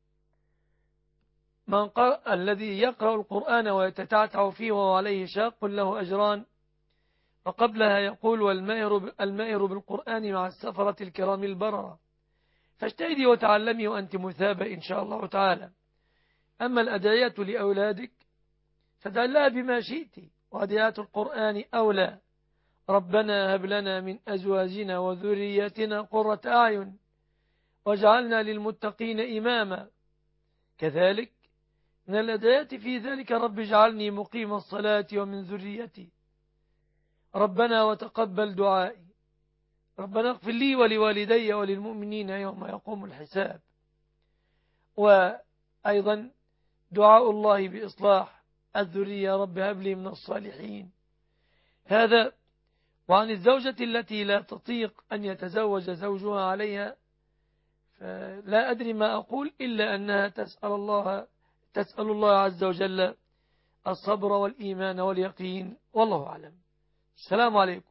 من قرأ الذي يقرأ القرآن ويتتعتع فيه وهو عليه شاق له أجران. وقبلها يقول والمائر المائر بالقرآن مع السفرة الكرام البررة. فاجتهدي وتعلمي وأنت مثابة إن شاء الله تعالى. أما الأدعية لأولادك فدعلها بما شئت وأدعيات القرآن أولى. ربنا هب لنا من أزواجنا وذرياتنا قرة أعين واجعلنا للمتقين إماما. كذلك من الأدعيات في ذلك رب اجعلني مقيم الصلاة ومن ذريتي ربنا وتقبل دعائي ربنا اغفر لي ولوالدي وللمؤمنين يوم يقوم الحساب. وأيضا دعاء الله بإصلاح الذرية رب هب لي من الصالحين. هذا. وعن الزوجة التي لا تطيق أن يتزوج زوجها عليها فلا أدري ما أقول إلا أنها تسأل الله تسأل الله عز وجل الصبر والإيمان واليقين والله أعلم. السلام عليكم.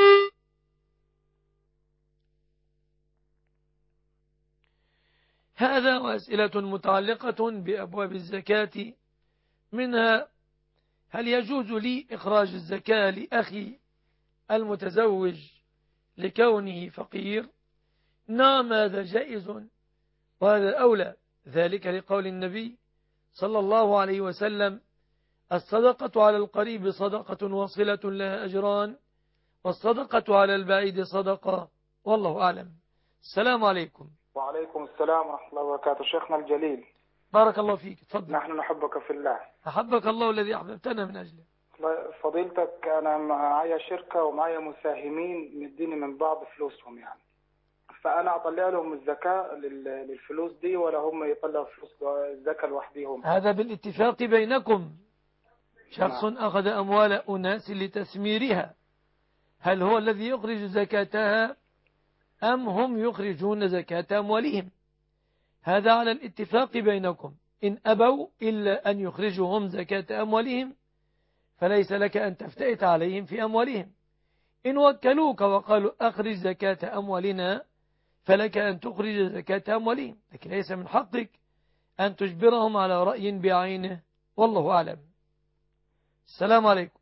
هذا وأسئلة متعلقة بأبواب الزكاة منها هل يجوز لي إخراج الزكاة لأخي المتزوج لكونه فقير؟ نعم هذا جائز وهذا أولى ذلك لقول النبي صلى الله عليه وسلم الصدقة على القريب صدقة وصلة لها أجران والصدقة على البعيد صدقة والله أعلم. السلام عليكم. وعليكم السلام ورحمة الله وبركاته. شيخنا الجليل بارك الله فيك. تفضل. نحن نحبك في الله. أحبك الله الذي أحببتنا من أجله. فضيلتك أنا معايا شركة ومعايا مساهمين مديني من بعض فلوسهم يعني فأنا أطلع لهم الزكاة للفلوس دي ولا هم يطلعوا فلوس الزكاة لوحدهم؟ هذا بالاتفاق بينكم. شخص نعم. أخذ أموال أناس لتسميرها هل هو الذي يخرج زكاتها أم هم يخرجون زكاة أموالهم؟ هذا على الاتفاق بينكم. إن أبوا إلا أن يخرجوا هم زكاة أموالهم فليس لك أن تفتئت عليهم في أموالهم. إن وكلوك وقالوا أخرج زكاة أموالنا فلك أن تخرج زكاة أموالهم لكن ليس من حقك أن تجبرهم على رأي بعينه والله أعلم. السلام عليكم.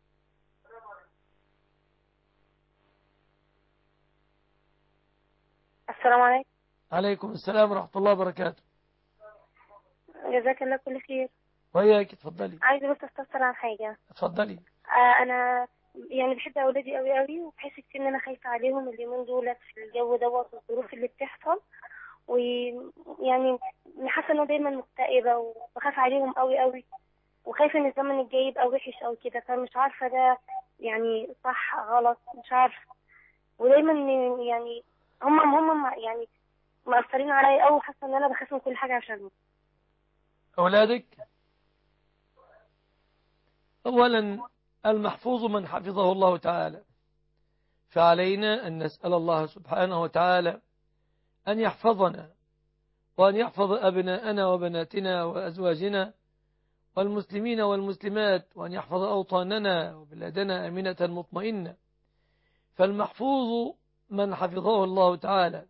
السلام عليكم. عليكم السلام ورحمة الله وبركاته. جزاك الله كل خير. وياك تفضلي. عايزة بس استفسر عن حاجة. تفضلي. آه أنا يعني بحب أولادي قوي قوي وبحس كتير إن أنا خايفة عليهم اليومين دولت في الجو دوت والظروف اللي بتحصل ويعني حاسة إنه دايما مكتئبة وبخاف عليهم قوي قوي وخايفة إن الزمن الجاي يبقى وحش أو كده فمش عارفة ده يعني صح غلط مش عارفة ودايما يعني هم هم يعني مأثرين عليا قوي وحاسة إن أنا بخاف من كل حاجة عشانهم. أولادك أولا المحفوظ من حفظه الله تعالى فعلينا أن نسأل الله سبحانه وتعالى أن يحفظنا وأن يحفظ أبناءنا وبناتنا وأزواجنا والمسلمين والمسلمات وأن يحفظ أوطاننا وبلادنا أمنة مطمئنة. فالمحفوظ من حفظه الله تعالى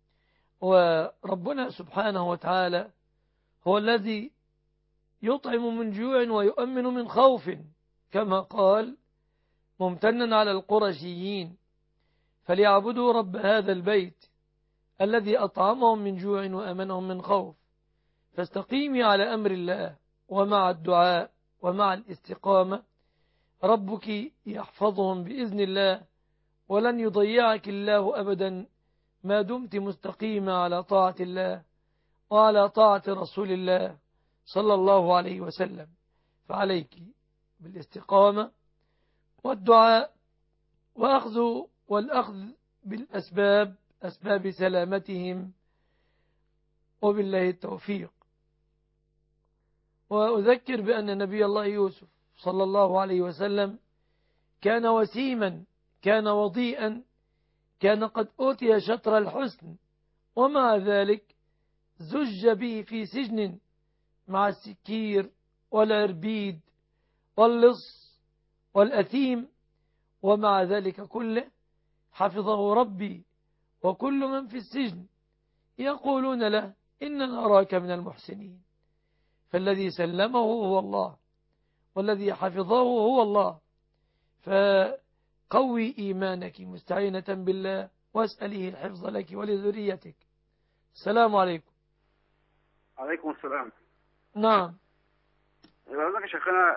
وربنا سبحانه وتعالى هو الذي يطعم من جوع ويؤمن من خوف كما قال ممتنا على القرشيين فليعبدوا رب هذا البيت الذي أطعمهم من جوع وأمنهم من خوف. فاستقيمي على أمر الله ومع الدعاء ومع الاستقامة ربك يحفظهم بإذن الله، ولن يضيعك الله أبدا ما دمت مستقيمة على طاعة الله وعلى طاعة رسول الله صلى الله عليه وسلم. فعليك بالاستقامة والدعاء وأخذ والأخذ بالأسباب، أسباب سلامتهم، وبالله التوفيق. وأذكر بأن نبي الله يوسف صلى الله عليه وسلم كان وسيما، كان وضيئا، كان قد أوتي شطر الحسن، ومع ذلك زج به في سجن مع السكير والعربيد واللص والأثيم، ومع ذلك كله حفظه ربي، وكل من في السجن يقولون له إننا نراك من المحسنين. فالذي سلمه هو الله، والذي حفظه هو الله. فقوي إيمانك مستعينة بالله، واسأله الحفظ لك ولذريتك. السلام عليكم. عليكم السلام. نعم. لذلك يا شيخنا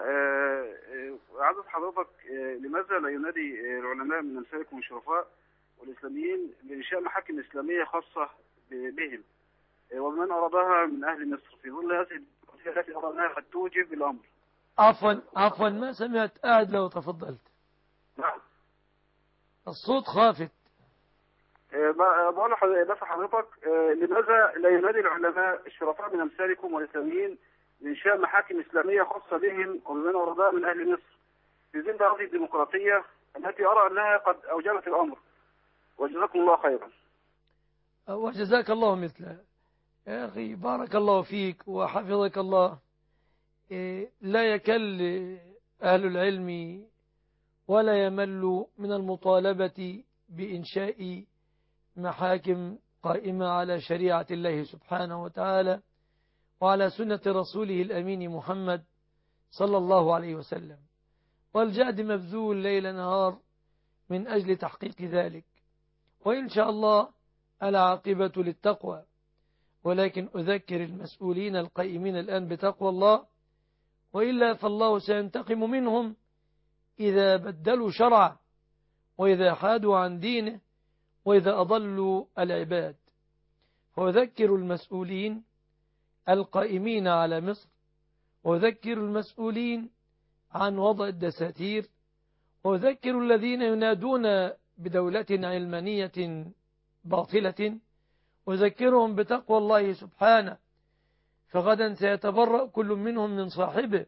عدد حضرتك لماذا لا ينادي العلماء من أمثالكم الشرفاء والإسلاميين بإنشاء محاكم إسلامية خاصة بهم ومن أرادها من أهل مصر في ظل هذه التي أرادناها قد توجب الأمر؟ عفوا عفوا ما سمعت، قاعد لو تفضلت. نعم. الصوت خافت. بقول لحضرتك لماذا لا ينادي العلماء الشرفاء من أمثالكم والإسلاميين بإنشاء محاكم إسلامية خاصة بهم ومن أرادها من أهل مصر في ظل هذه الديمقراطية التي أرى أنها قد أوجبت الأمر؟ وجزاكم الله خيرا. وجزاك الله مثله يا أخي، بارك الله فيك وحفظك الله. لا يكل أهل العلم ولا يمل من المطالبة بإنشاء محاكم قائمة على شريعة الله سبحانه وتعالى وعلى سنة رسوله الأمين محمد صلى الله عليه وسلم، والجهد مبذول ليل نهار من أجل تحقيق ذلك، وإن شاء الله العاقبة للتقوى. ولكن أذكر المسؤولين القائمين الآن بتقوى الله، وإلا فالله سينتقم منهم إذا بدلوا شرعه، وإذا حادوا عن دينه، وإذا أضلوا العباد. وأذكر المسؤولين القائمين على مصر، وأذكر المسؤولين عن وضع الدساتير، وأذكر الذين ينادون بدولة علمانية باطلة، أذكرهم بتقوى الله سبحانه، فغدا سيتبرأ كل منهم من صاحبه،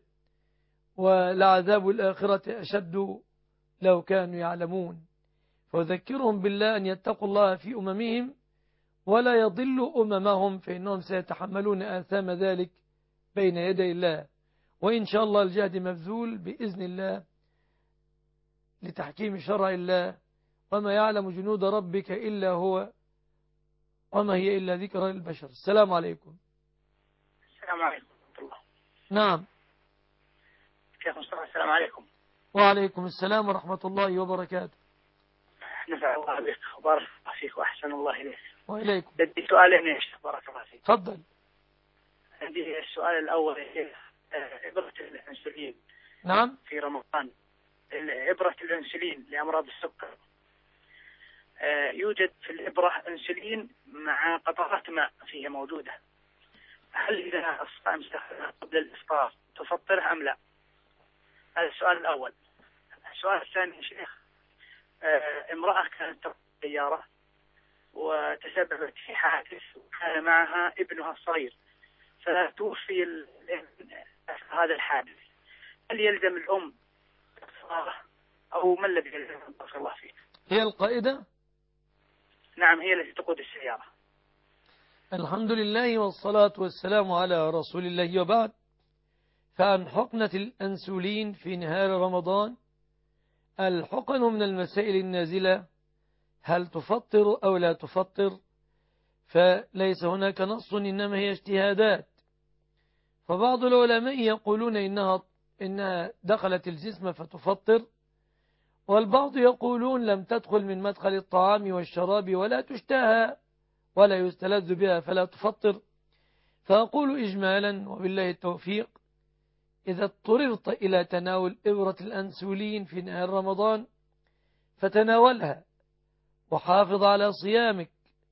ولعذاب الآخرة أشد لو كانوا يعلمون. فأذكرهم بالله أن يتقوا الله في أممهم ولا يضلوا أممهم، فإنهم سيتحملون آثام ذلك بين يدي الله. وإن شاء الله الجهد مبذول بإذن الله لتحكيم شرع الله، وما يعلم جنود ربك إلا هو، وما هي إلا ذكرى للبشر. السلام عليكم. السلام عليكم ورحمة الله. نعم شيخ مصطفى، السلام عليكم. وعليكم السلام ورحمة الله وبركاته. نفع الله بك وبارك الله فيك وأحسن الله إليك. وإليكم. بدي سؤالين يا شيخ، بارك الله فيك. تفضل. عندي السؤال الأول، إبرة الأنسولين. نعم. في رمضان إبرة الأنسولين لأمراض السكر، يوجد في الإبرة أنسولين مع قطرات ماء فيها موجودة، هل إذا الصائم استخدمها قبل الإفطار تفطره أم لا؟ هذا السؤال الأول. السؤال الثاني يا شيخ، امرأة كانت تركب سيارة وتسببت في حادث وكان معها ابنها الصغير، فتوفي الابن هذا الحادث، هل يلزم الأم الصلاة أو ما الذي يلزم؟ بارك الله فيك. هي القائدة؟ نعم، هي التي تقود السيارة. الحمد لله والصلاة والسلام على رسول الله، وبعد. فعن حقنة الأنسولين في نهار رمضان، الحقن من المسائل النازلة، هل تفطر أو لا تفطر؟ فليس هناك نص، إنما هي اجتهادات. فبعض العلماء يقولون إنها, إنها دخلت الجسم فتفطر، والبعض يقولون لم تدخل من مدخل الطعام والشراب ولا تشتهى ولا يستلذ بها فلا تفطر. فأقول إجمالا وبالله التوفيق: إذا اضطررت إلى تناول إبرة الأنسولين في نهار رمضان فتناولها وحافظ على صيامك،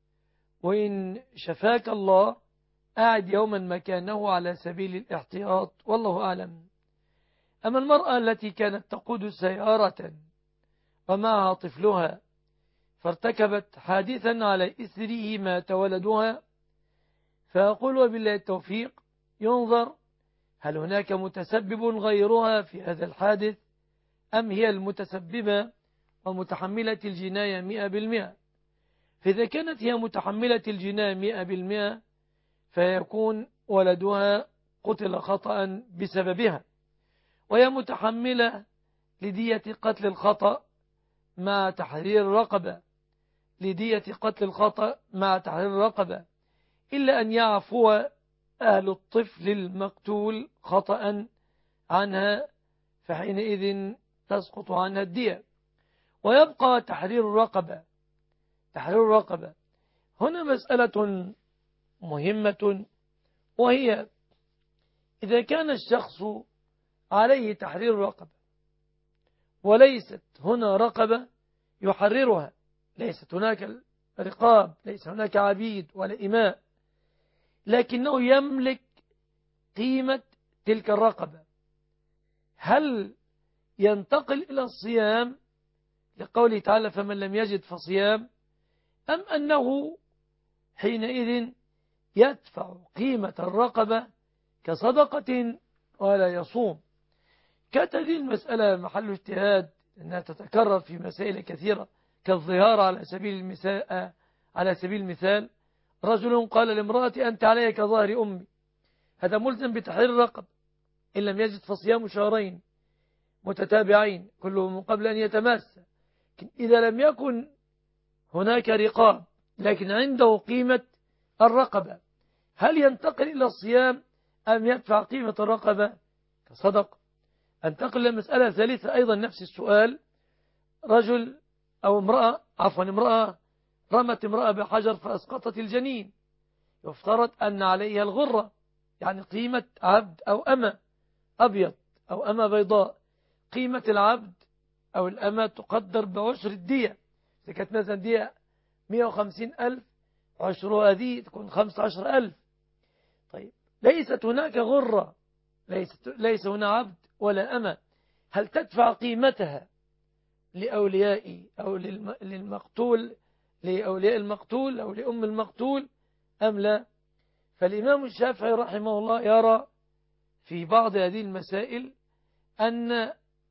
وإن شفاك الله أعد يوما مكانه على سبيل الاحتياط، والله أعلم. أما المرأة التي كانت تقود سيارة ومعها طفلها فارتكبت حادثا على إثره مات ولدها، فأقول وبالله التوفيق: ينظر هل هناك متسبب غيرها في هذا الحادث أم هي المتسببة ومتحملة الجناية مئة بالمئة. فإذا كانت هي متحملة الجناية مئة بالمئة فيكون ولدها قتل خطأ بسببها، وهي متحملة لدية قتل الخطأ مع تحرير الرقبة لدية قتل الخطأ مع تحرير الرقبة، إلا أن يعفو أهل الطفل المقتول خطأ عنها، فحينئذ تسقط عنها الدية ويبقى تحرير الرقبة. تحرير الرقبة هنا مسألة مهمة، وهي إذا كان الشخص عليه تحرير الرقبة وليست هنا رقبة يحررها، ليست هناك رقاب، ليس هناك عبيد ولا إماء، لكنه يملك قيمة تلك الرقبة، هل ينتقل إلى الصيام لقوله تعالى: فمن لم يجد فصيام، أم أنه حينئذ يدفع قيمة الرقبة كصدقة ولا يصوم؟ كانت هذه المسألة محل اجتهاد، أنها تتكرر في مسائل كثيرة كالظهار على سبيل المثال. على سبيل المثال رجل قال لامرأتي: أنت علي كظهر أمي، هذا ملزم بتحرير الرقبة، إن لم يجد فصيام شهرين متتابعين كله من قبل أن يتماس. إذا لم يكن هناك رقاب لكن عنده قيمة الرقبة، هل ينتقل إلى الصيام أم يدفع قيمة الرقبة كصدق؟ انتقل للمسألة الثالثة أيضا نفس السؤال، رجل أو امرأة عفوا امرأة رمت امرأة بحجر فأسقطت الجنين، يفترض أن عليها الغرة، يعني قيمة عبد أو أمة أبيض أو أمة بيضاء. قيمة العبد أو الأمة تقدر بعشر الدية، إذا كانت مثلا دية مئة وخمسين ألف عشرها هذه تكون خمسة عشر ألف. طيب ليست هناك غرة، ليس, ليس هنا عبد ولا أمة، هل تدفع قيمتها لأولياء أو للمقتول لأولياء المقتول أو لأم المقتول أم لا؟ فالإمام الشافعي رحمه الله يرى في بعض هذه المسائل أن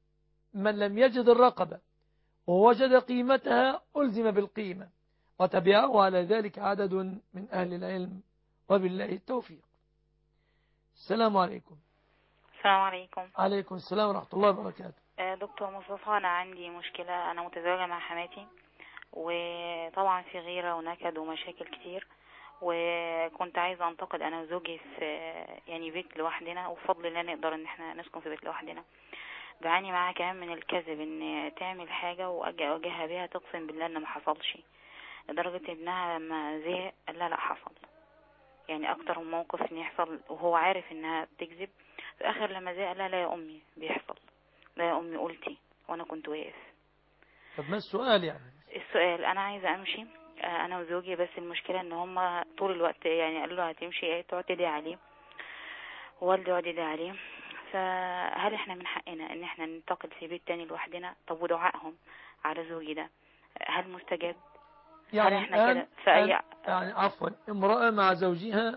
من لم يجد الرقبة ووجد قيمتها ألزم بالقيمة، وتبعه على ذلك عدد من أهل العلم، وبالله التوفيق. السلام عليكم. السلام عليكم. عليكم السلام ورحمة الله وبركاته. دكتور مصطفى، أنا عندي مشكلة، أنا متزوجة مع حماتي، وطبعا في غيرة ونكد ومشاكل كتير، وكنت عايزة أنتقل أنا وزوجي في يعني بيت لوحدنا، وبفضل الله نقدر إن احنا نسكن في بيت لوحدنا. بعاني معاها كمان من الكذب، إن تعمل حاجة وأجي أواجهها بيها تقسم بالله إن ما حصلش، لدرجة ابنها لما زهق قال لا لا حصل، يعني أكتر من موقف إن يحصل وهو عارف إنها بتكذب. في آخر لما زهق لا لا يا أمي بيحصل، لا يا أمي قلتي وأنا كنت واقف. طب ما السؤال يعني؟ السؤال أنا عايزة أمشي أنا وزوجي، بس المشكلة إن هم طول الوقت يعني قالوا له هتمشي تقعد تدعي عليه، والدي يقعد يدعي عليه، فهل إحنا من حقنا إن إحنا ننتقل في بيت تاني لوحدنا؟ طب ودعائهم على زوجي ده هل مستجاب؟ يعني هل إحنا كده في أي يعني عفوا امرأة مع زوجها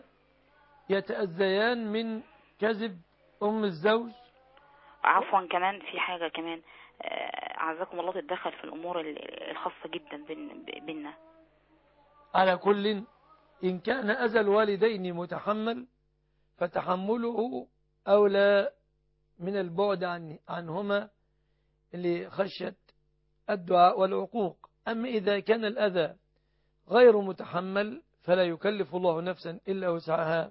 يتأذيان من كذب أم الزوج؟ عفوا كمان في حاجة كمان أعزكم الله، تتدخل في الأمور الخاصة جدا بيننا. على كل إن كان أذى الوالدين متحمل فتحمله أولى من البعد عن عنهما لخشية الدعاء والعقوق. أما إذا كان الأذى غير متحمل فلا يكلف الله نفسا إلا وسعها،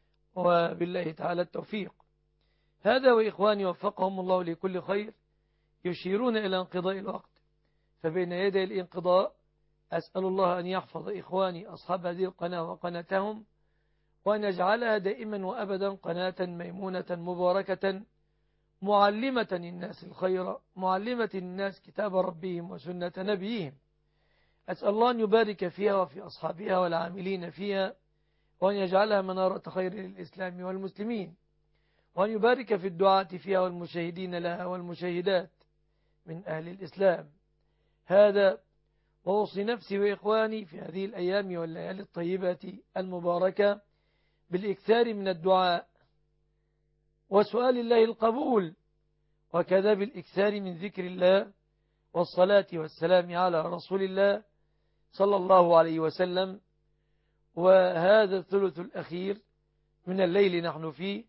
وبالله تعالى التوفيق. هذا وإخواني وفقهم الله لكل خير. يشيرون إلى انقضاء الوقت، فبين يدي الانقضاء أسأل الله أن يحفظ إخواني أصحاب هذه القناة وقناتهم، وأن يجعلها دائما وأبدا قناة ميمونة مباركة معلمة الناس الخير، معلمة الناس كتاب ربهم وسنة نبيهم. أسأل الله أن يبارك فيها وفي أصحابها والعاملين فيها، وأن يجعلها منارة خير للإسلام والمسلمين، وأن يبارك في الدعاة فيها والمشاهدين لها والمشاهدات من أهل الإسلام. هذا وأوصي نفسي وإخواني في هذه الأيام والليالي الطيبة المباركة بالإكثار من الدعاء وسؤال الله القبول، وكذا بالإكثار من ذكر الله والصلاة والسلام على رسول الله صلى الله عليه وسلم. وهذا الثلث الأخير من الليل نحن فيه،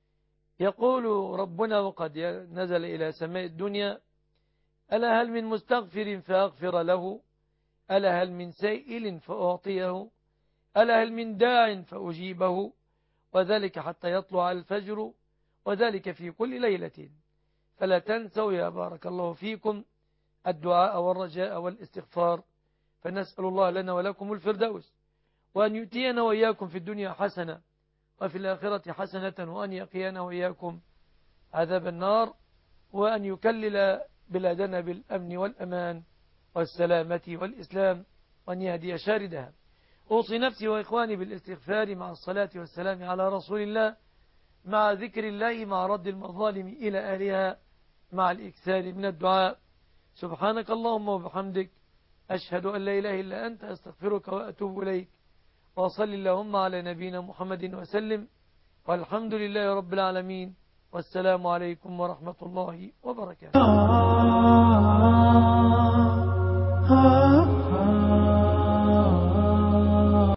يقول ربنا وقد نزل إلى سماء الدنيا: ألا هل من مستغفر فأغفر له، ألا هل من سائل فأعطيه، ألا هل من داع فأجيبه، وذلك حتى يطلع الفجر، وذلك في كل ليلة. فلا تنسوا يا بارك الله فيكم الدعاء والرجاء والاستغفار، فنسأل الله لنا ولكم الفردوس، وأن يؤتينا وإياكم في الدنيا حسنة وفي الآخرة حسنة، وأن يقينا وإياكم عذاب النار، وأن يكلل بلادنا بالأمن والأمان والسلامة والإسلام، وأن يهدي شاردها. أوصي نفسي وإخواني بالاستغفار مع الصلاة والسلام على رسول الله، مع ذكر الله، مع رد المظالم إلى أهلها، مع الإكثار من الدعاء. سبحانك اللهم وبحمدك، أشهد أن لا إله إلا أنت، أستغفرك وأتوب إليك. وصل اللهم على نبينا محمد وسلم، والحمد لله رب العالمين، والسلام عليكم ورحمة الله وبركاته.